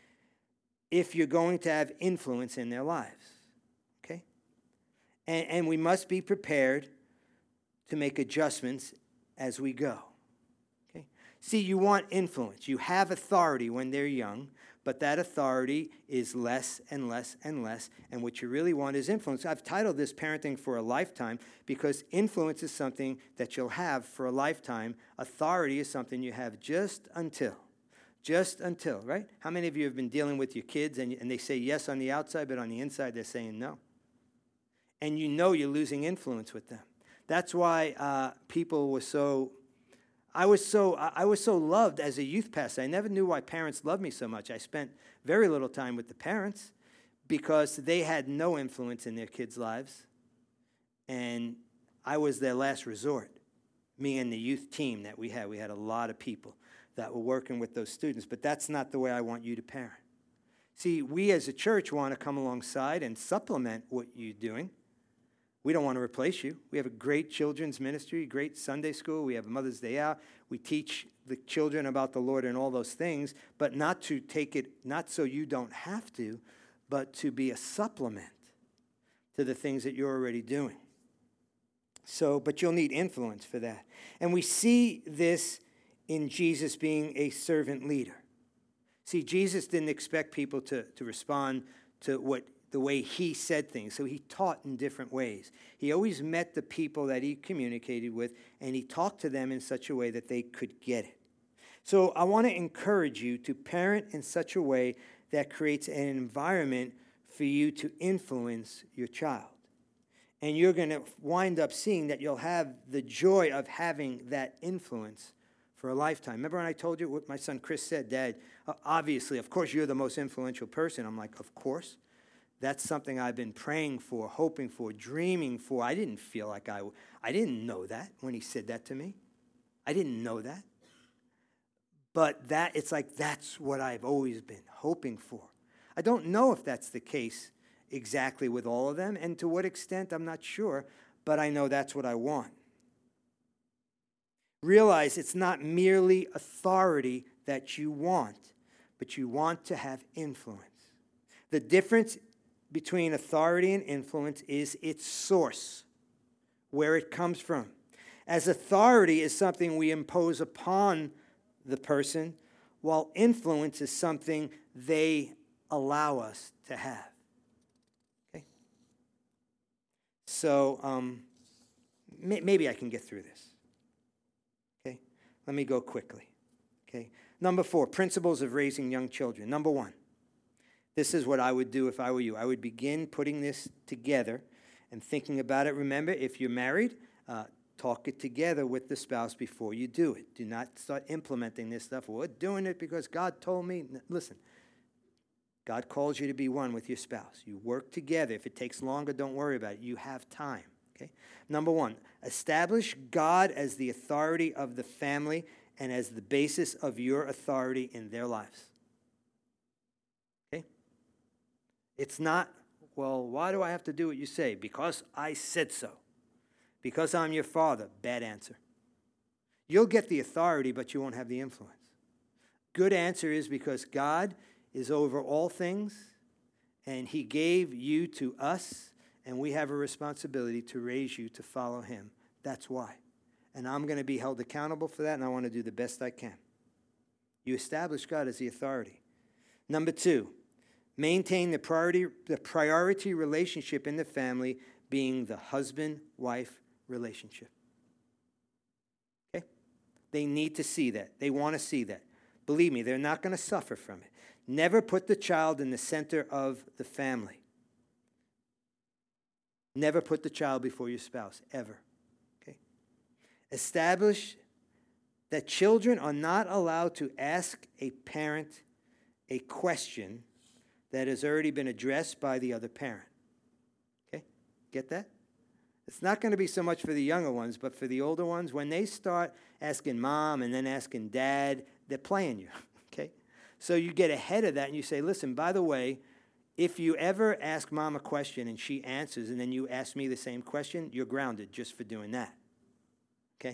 S3: if you're going to have influence in their lives, okay? And, and we must be prepared to make adjustments as we go. Okay? See, you want influence. You have authority when they're young, but that authority is less and less and less, and what you really want is influence. I've titled this Parenting for a Lifetime because influence is something that you'll have for a lifetime. Authority is something you have just until. Just until, right? How many of you have been dealing with your kids and, and they say yes on the outside, but on the inside they're saying no? And you know you're losing influence with them. That's why uh, people were so, I was so, I was so loved as a youth pastor. I never knew why parents loved me so much. I spent very little time with the parents because they had no influence in their kids' lives. And I was their last resort, me and the youth team that we had. We had a lot of people that were working with those students, but that's not the way I want you to parent. See, we as a church want to come alongside and supplement what you're doing. We don't want to replace you. We have a great children's ministry, great Sunday school. We have a Mother's Day out. We teach the children about the Lord and all those things, but not to take it, not so you don't have to, but to be a supplement to the things that you're already doing. So, but you'll need influence for that. And we see this in Jesus being a servant leader. See, Jesus didn't expect people to, to respond to what the way he said things. So he taught in different ways. He always met the people that he communicated with, and he talked to them in such a way that they could get it. So I want to encourage you to parent in such a way that creates an environment for you to influence your child. And you're going to wind up seeing that you'll have the joy of having that influence for a lifetime. Remember when I told you what my son Chris said, Dad, obviously, of course, you're the most influential person. I'm like, of course. That's something I've been praying for, hoping for, dreaming for. I didn't feel like I, I didn't know that when he said that to me. I didn't know that. But that, it's like that's what I've always been hoping for. I don't know if that's the case exactly with all of them, and to what extent, I'm not sure, but I know that's what I want. Realize it's not merely authority that you want, but you want to have influence. The difference between authority and influence is its source, where it comes from. As authority is something we impose upon the person, while influence is something they allow us to have. Okay? So um, may, maybe I can get through this. Okay? Let me go quickly. Okay? Number four, principles of raising young children. Number one. This is what I would do if I were you. I would begin putting this together and thinking about it. Remember, if you're married, uh, talk it together with the spouse before you do it. Do not start implementing this stuff. Well, we're doing it because God told me. Listen, God calls you to be one with your spouse. You work together. If it takes longer, don't worry about it. You have time. Okay. Number one, establish God as the authority of the family and as the basis of your authority in their lives. It's not, well, why do I have to do what you say? Because I said so. Because I'm your father. Bad answer. You'll get the authority, but you won't have the influence. Good answer is because God is over all things, and he gave you to us, and we have a responsibility to raise you to follow him. That's why. And I'm going to be held accountable for that, and I want to do the best I can. You establish God as the authority. Number two, Maintain the priority, the priority relationship in the family being the husband-wife relationship. Okay? They need to see that. They want to see that. Believe me, they're not going to suffer from it. Never put the child in the center of the family. Never put the child before your spouse, ever. Okay? Establish that children are not allowed to ask a parent a question that has already been addressed by the other parent. Okay? Get that? It's not going to be so much for the younger ones, but for the older ones, when they start asking mom and then asking dad, they're playing you. Okay? So you get ahead of that and you say, listen, by the way, if you ever ask mom a question and she answers and then you ask me the same question, you're grounded just for doing that. Okay?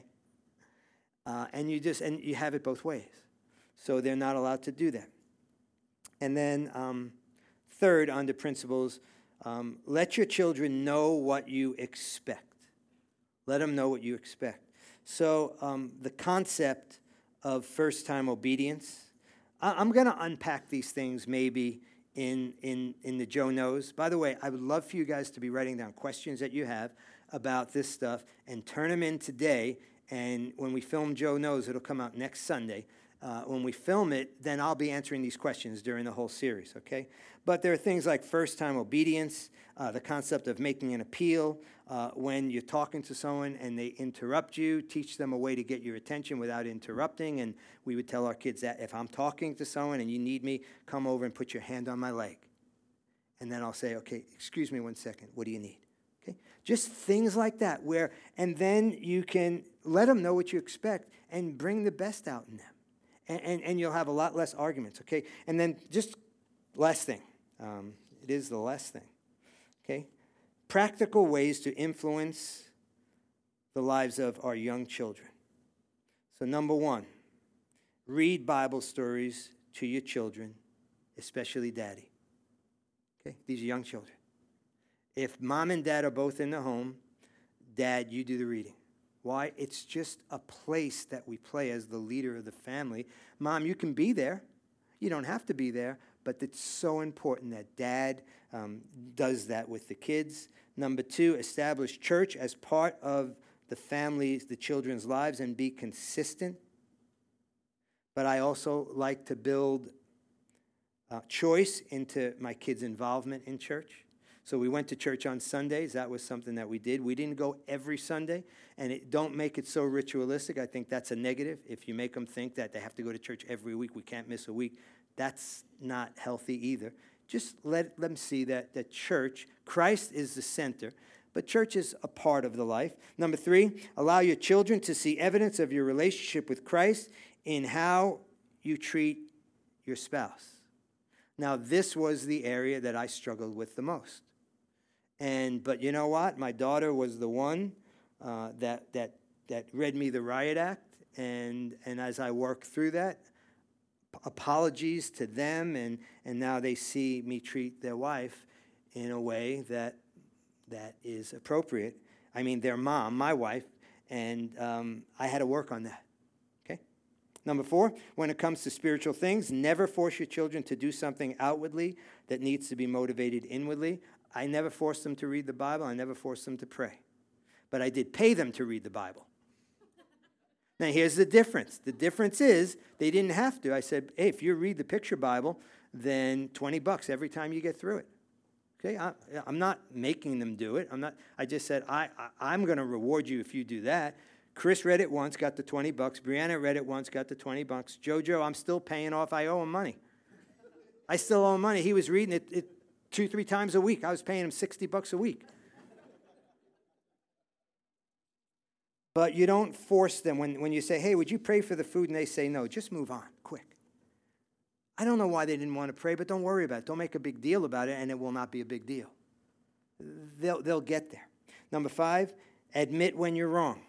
S3: Uh, and you just, and you have it both ways. So they're not allowed to do that. And then um, third, under principles, um, let your children know what you expect. Let them know what you expect. So um, the concept of first-time obedience, I- I'm going to unpack these things maybe in, in, in the Joe Knows. By the way, I would love for you guys to be writing down questions that you have about this stuff and turn them in today. And when we film Joe Knows, it'll come out next Sunday. Uh, when we film it, then I'll be answering these questions during the whole series, okay? But there are things like first-time obedience, uh, the concept of making an appeal. Uh, when you're talking to someone and they interrupt you, teach them a way to get your attention without interrupting. And we would tell our kids that if I'm talking to someone and you need me, come over and put your hand on my leg. And then I'll say, okay, excuse me one second. What do you need? Okay? Just things like that where, and then you can let them know what you expect and bring the best out in them. And, and, and you'll have a lot less arguments, okay? And then just last thing. Um, it is the last thing, okay? Practical ways to influence the lives of our young children. So number one, read Bible stories to your children, especially daddy. Okay? These are young children. If mom and dad are both in the home, dad, you do the reading. Why? It's just a place that we play as the leader of the family. Mom, you can be there. You don't have to be there, but it's so important that dad um, does that with the kids. Number two, establish church as part of the family's, the children's lives, and be consistent. But I also like to build uh, choice into my kids' involvement in church. So we went to church on Sundays. That was something that we did. We didn't go every Sunday, and it, don't make it so ritualistic. I think that's a negative. If you make them think that they have to go to church every week, we can't miss a week, that's not healthy either. Just let them see that, that church, Christ is the center, but church is a part of the life. Number three, allow your children to see evidence of your relationship with Christ in how you treat your spouse. Now, this was the area that I struggled with the most. And but you know what? My daughter was the one uh, that that that read me the riot act, and and as I worked through that, p- apologies to them, and and now they see me treat their wife in a way that that is appropriate. I mean, their mom, my wife, and um, I had to work on that. Okay. Number four, when it comes to spiritual things, never force your children to do something outwardly that needs to be motivated inwardly. I never forced them to read the Bible. I never forced them to pray. But I did pay them to read the Bible. Now, here's the difference. The difference is they didn't have to. I said, hey, if you read the picture Bible, then twenty bucks every time you get through it. Okay, I, I'm not making them do it. I'm not. I just said, I, I, I'm going to reward you if you do that. Chris read it once, got the twenty bucks. Brianna read it once, got the twenty bucks. Jojo, I'm still paying off. I owe him money. I still owe him money. He was reading it, it two, three times a week. I was paying him sixty bucks a week. But you don't force them. When, when you say, hey, would you pray for the food? And they say no, just move on, quick. I don't know why they didn't want to pray, but don't worry about it. Don't make a big deal about it, and it will not be a big deal. They'll, they'll get there. Number five, admit when you're wrong.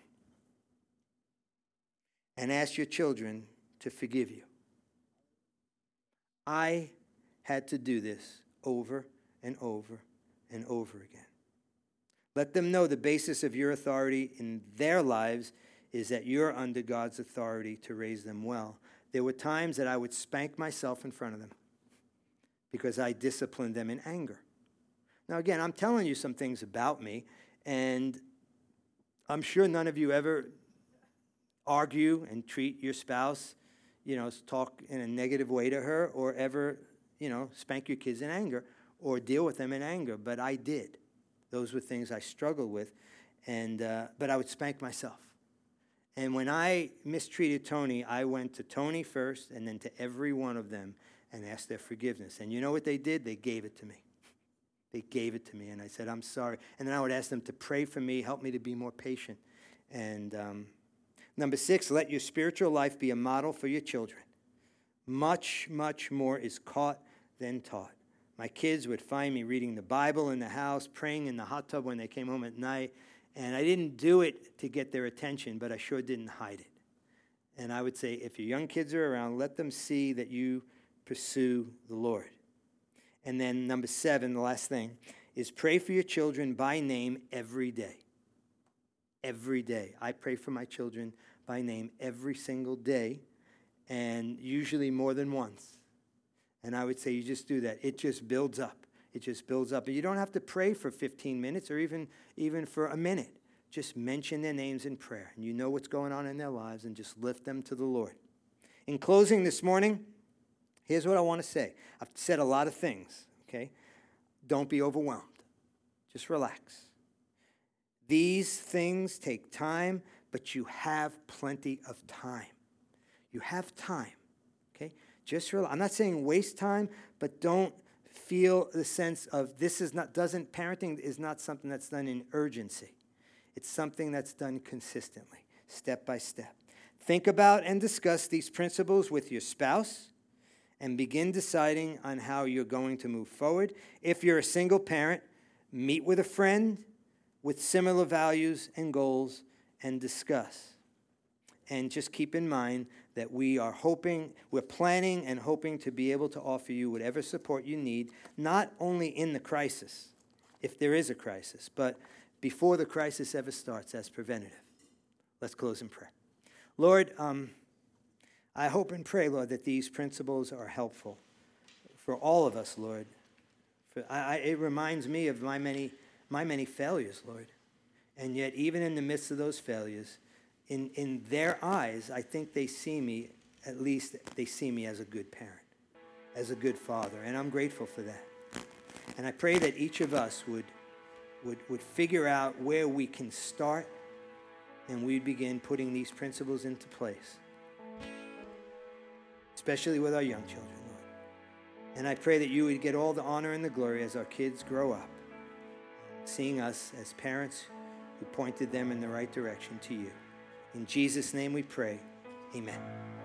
S3: And ask your children to forgive you. I had to do this over and over and over again. Let them know the basis of your authority in their lives is that you're under God's authority to raise them well. There were times that I would spank myself in front of them because I disciplined them in anger. Now, again, I'm telling you some things about me, and I'm sure none of you ever argue and treat your spouse, you know, talk in a negative way to her, or ever, you know, spank your kids in anger or deal with them in anger, but I did. Those were things I struggled with, and uh, but I would spank myself. And when I mistreated Tony, I went to Tony first and then to every one of them and asked their forgiveness. And you know what they did? They gave it to me. They gave it to me, and I said, I'm sorry. And then I would ask them to pray for me, help me to be more patient. And um, number six, let your spiritual life be a model for your children. Much, much more is caught than taught. My kids would find me reading the Bible in the house, praying in the hot tub when they came home at night, and I didn't do it to get their attention, but I sure didn't hide it. And I would say, if your young kids are around, let them see that you pursue the Lord. And then number seven, the last thing, is pray for your children by name every day. Every day. I pray for my children by name every single day, and usually more than once. And I would say you just do that. It just builds up. It just builds up. And you don't have to pray for fifteen minutes or even, even for a minute. Just mention their names in prayer, and you know what's going on in their lives, and just lift them to the Lord. In closing this morning, here's what I want to say. I've said a lot of things, okay? Don't be overwhelmed. Just relax. These things take time, but you have plenty of time. You have time, okay? Just relax. I'm not saying waste time, but don't feel the sense of this is not, doesn't, parenting is not something that's done in urgency. It's something that's done consistently, step by step. Think about and discuss these principles with your spouse, and begin deciding on how you're going to move forward. If you're a single parent, meet with a friend with similar values and goals and discuss. And just keep in mind that we are hoping, we're planning and hoping to be able to offer you whatever support you need, not only in the crisis, if there is a crisis, but before the crisis ever starts as preventative. Let's close in prayer. Lord, um, I hope and pray, Lord, that these principles are helpful for all of us, Lord. For I, I, it reminds me of my many, my many failures, Lord. And yet, even in the midst of those failures, in, in their eyes, I think they see me, at least they see me as a good parent, as a good father. And I'm grateful for that. And I pray that each of us would, would, would figure out where we can start, and we'd begin putting these principles into place, especially with our young children, Lord. And I pray that you would get all the honor and the glory as our kids grow up, seeing us as parents who pointed them in the right direction to you. In Jesus' name we pray, amen.